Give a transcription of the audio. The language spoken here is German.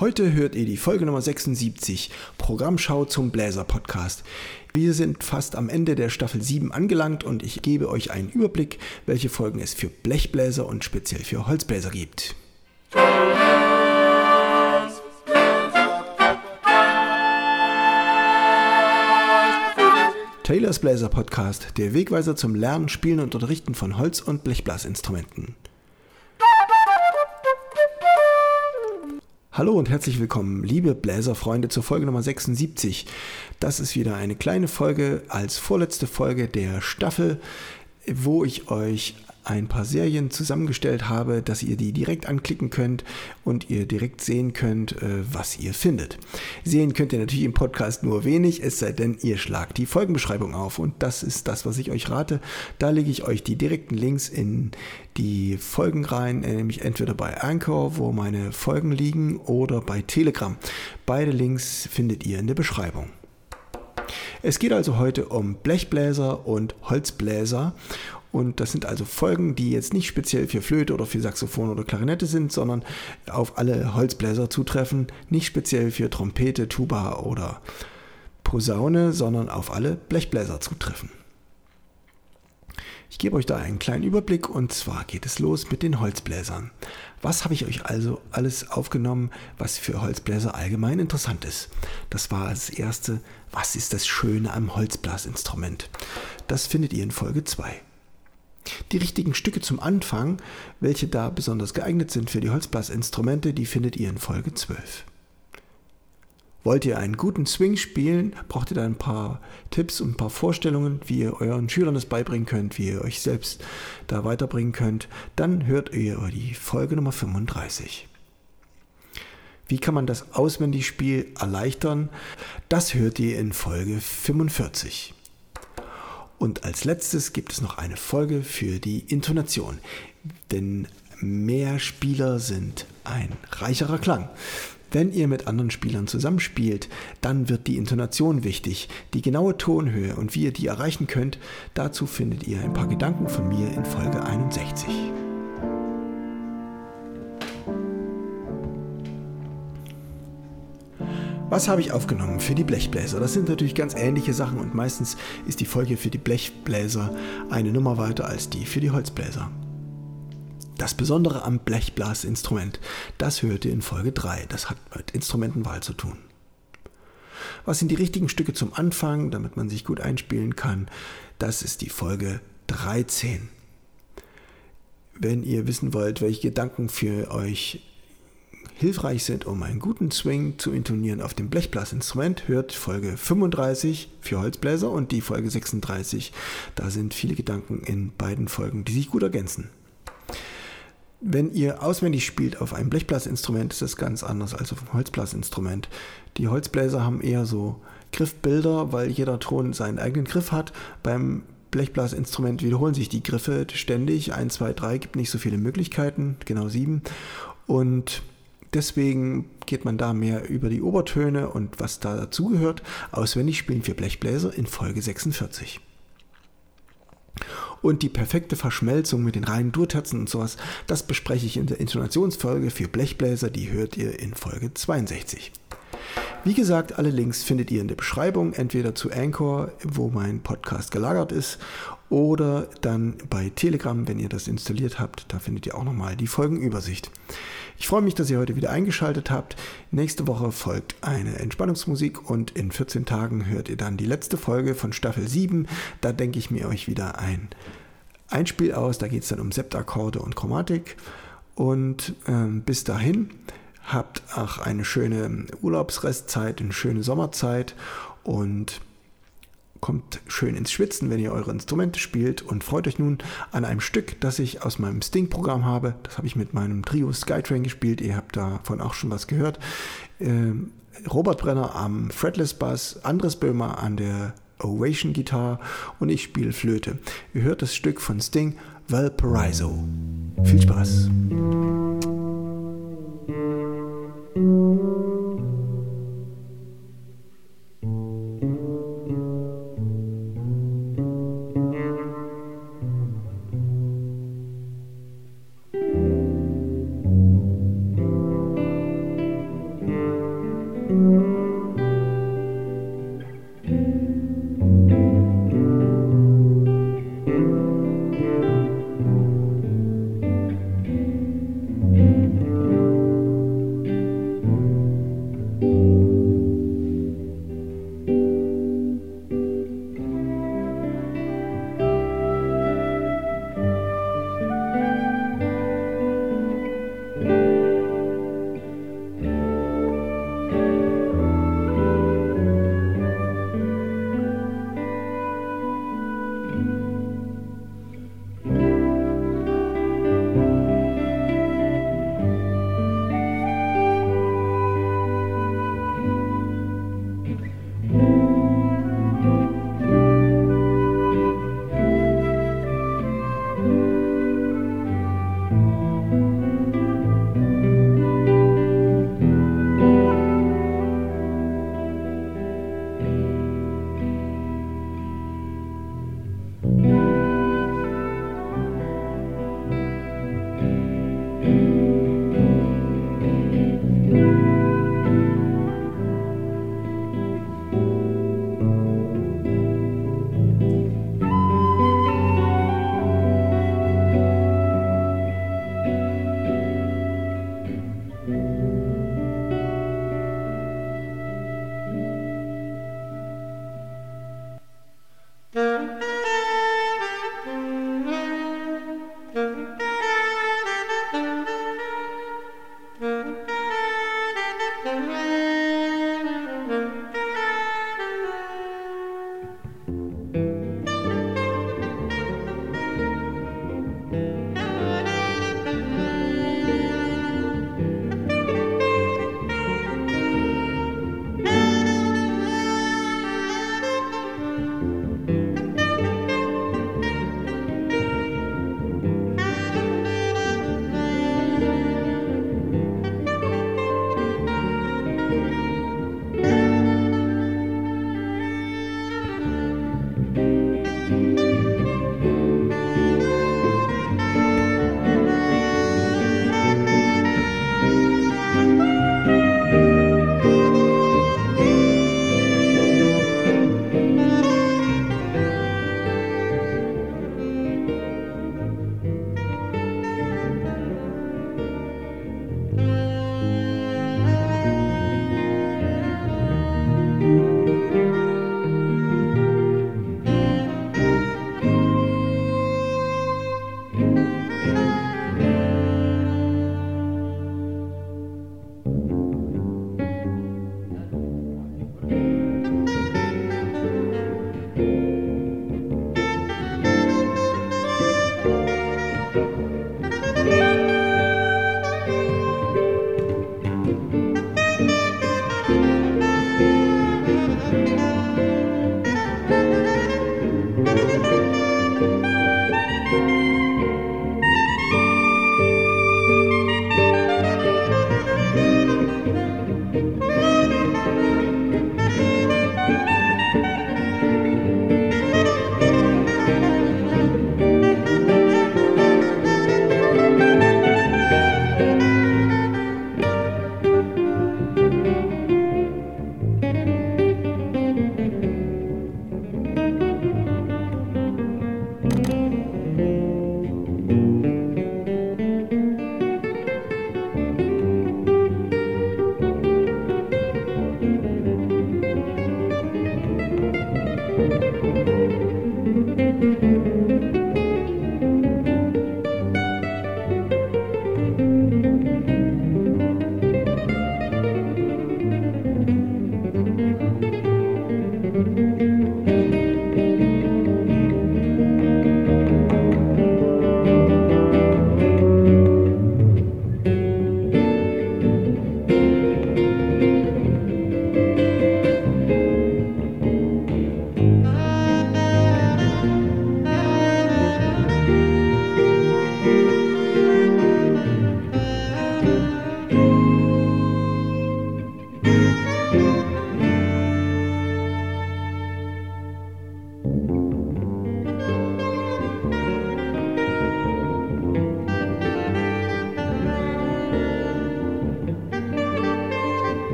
Heute hört ihr die Folge Nummer 76, Programmschau zum Bläser-Podcast. Wir sind fast am Ende der Staffel 7 angelangt und ich gebe euch einen Überblick, welche Folgen es für Blechbläser und speziell für Holzbläser gibt. Taylors Bläser Podcast, der Wegweiser zum Lernen, Spielen und Unterrichten von Holz- und Blechblasinstrumenten. Hallo und herzlich willkommen, liebe Bläserfreunde, zur Folge Nummer 76. Das ist wieder eine kleine Folge als vorletzte Folge der Staffel, wo ich euch ein paar Serien zusammengestellt habe, dass ihr die direkt anklicken könnt und ihr direkt sehen könnt, was ihr findet. Sehen könnt ihr natürlich im Podcast nur wenig, es sei denn, ihr schlagt die Folgenbeschreibung auf und das ist das, was ich euch rate. Da lege ich euch die direkten Links in die Folgen rein, nämlich entweder bei Anchor, wo meine Folgen liegen, oder bei Telegram. Beide Links findet ihr in der Beschreibung. Es geht also heute um Blechbläser und Holzbläser. Und das sind also Folgen, die jetzt nicht speziell für Flöte oder für Saxophon oder Klarinette sind, sondern auf alle Holzbläser zutreffen. Nicht speziell für Trompete, Tuba oder Posaune, sondern auf alle Blechbläser zutreffen. Ich gebe euch da einen kleinen Überblick und zwar geht es los mit den Holzbläsern. Was habe ich euch also alles aufgenommen, was für Holzbläser allgemein interessant ist? Das war das erste, was ist das Schöne am Holzblasinstrument? Das findet ihr in Folge 2. Die richtigen Stücke zum Anfang, welche da besonders geeignet sind für die Holzblasinstrumente, die findet ihr in Folge 12. Wollt ihr einen guten Swing spielen, braucht ihr da ein paar Tipps und ein paar Vorstellungen, wie ihr euren Schülern das beibringen könnt, wie ihr euch selbst da weiterbringen könnt, dann hört ihr die Folge Nummer 35. Wie kann man das Auswendigspiel erleichtern? Das hört ihr in Folge 45. Und als letztes gibt es noch eine Folge für die Intonation, denn mehr Spieler sind ein reicherer Klang. Wenn ihr mit anderen Spielern zusammenspielt, dann wird die Intonation wichtig, die genaue Tonhöhe und wie ihr die erreichen könnt, dazu findet ihr ein paar Gedanken von mir in Folge 61. Was habe ich aufgenommen für die Blechbläser? Das sind natürlich ganz ähnliche Sachen und meistens ist die Folge für die Blechbläser eine Nummer weiter als die für die Holzbläser. Das Besondere am Blechblasinstrument, das hört ihr in Folge 3. Das hat mit Instrumentenwahl zu tun. Was sind die richtigen Stücke zum Anfang, damit man sich gut einspielen kann? Das ist die Folge 13. Wenn ihr wissen wollt, welche Gedanken für euch hilfreich sind, um einen guten Swing zu intonieren auf dem Blechblasinstrument, hört Folge 35 für Holzbläser und die Folge 36. Da sind viele Gedanken in beiden Folgen, die sich gut ergänzen. Wenn ihr auswendig spielt auf einem Blechblasinstrument, ist das ganz anders als auf einem Holzblasinstrument. Die Holzbläser haben eher so Griffbilder, weil jeder Ton seinen eigenen Griff hat. Beim Blechblasinstrument wiederholen sich die Griffe ständig. 1, 2, 3 gibt nicht so viele Möglichkeiten, genau 7. Und deswegen geht man da mehr über die Obertöne und was da dazugehört. Auswendig spielen für Blechbläser in Folge 46. Und die perfekte Verschmelzung mit den reinen Durterzen und sowas, das bespreche ich in der Intonationsfolge für Blechbläser, die hört ihr in Folge 62. Wie gesagt, alle Links findet ihr in der Beschreibung, entweder zu Anchor, wo mein Podcast gelagert ist, oder dann bei Telegram, wenn ihr das installiert habt. Da findet ihr auch nochmal die Folgenübersicht. Ich freue mich, dass ihr heute wieder eingeschaltet habt. Nächste Woche folgt eine Entspannungsmusik und in 14 Tagen hört ihr dann die letzte Folge von Staffel 7. Da denke ich mir euch wieder ein Einspiel aus. Da geht es dann um Septakkorde und Chromatik. Und bis dahin habt auch eine schöne Urlaubsrestzeit, eine schöne Sommerzeit und kommt schön ins Schwitzen, wenn ihr eure Instrumente spielt und freut euch nun an einem Stück, das ich aus meinem Sting-Programm habe. Das habe ich mit meinem Trio Skytrain gespielt. Ihr habt davon auch schon was gehört. Robert Brenner am Fretless Bass, Andres Böhmer an der Ovation Gitarre und ich spiele Flöte. Ihr hört das Stück von Sting, Valparaiso. Viel Spaß!